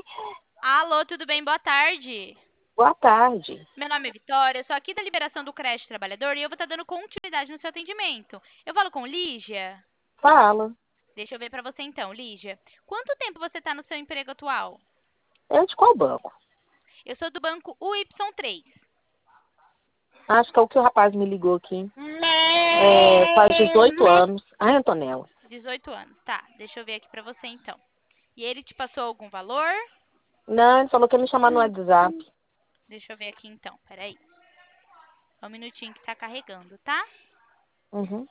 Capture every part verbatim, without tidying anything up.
Alô, tudo bem? Boa tarde. Boa tarde. Meu nome é Vitória, eu sou aqui da Liberação do Crédito Trabalhador e eu vou estar dando continuidade no seu atendimento. Eu falo com Lígia? Fala. Deixa eu ver pra você então, Lígia. Quanto tempo você está no seu emprego atual? É de qual banco? Eu sou do banco U Y três. Acho que é o que o rapaz me ligou aqui. É, faz dezoito anos. Ai, Antonella. dezoito anos, tá. Deixa eu ver aqui pra você então. E ele te passou algum valor? Não, ele falou que ia me chamar no WhatsApp. Deixa eu ver aqui então, peraí. Só um minutinho que tá carregando, tá? Uhum.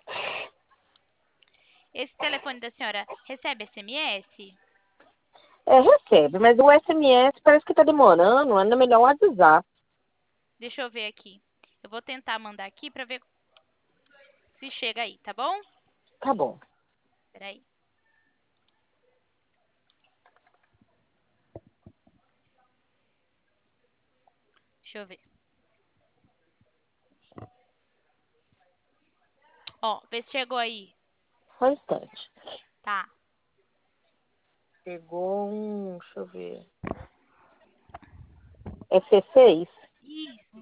Esse telefone da senhora recebe S M S? É, recebe, mas o S M S parece que tá demorando. Ainda melhor o WhatsApp. Deixa eu ver aqui. Eu vou tentar mandar aqui pra ver se chega aí, tá bom? Tá bom. Peraí. Deixa eu ver. Ó, vê se chegou aí. Só um instante. Tá. Pegou um... Deixa eu ver. É C seis? Isso,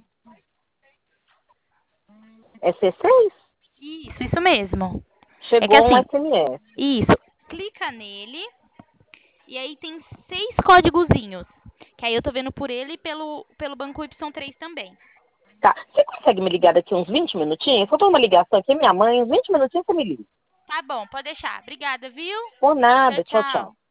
É C seis? isso, isso mesmo. É que Chegou um assim, S M S. isso. Clica nele e aí tem seis códigozinhos. Que aí eu tô vendo por ele e pelo, pelo banco Y três também. Tá. Você consegue me ligar daqui uns vinte minutinhos? Eu tô uma ligação aqui, minha mãe. Uns vinte minutinhos você me liga. Tá bom, pode deixar. Obrigada, viu? Por Tchau, nada. Tchau, tchau. tchau.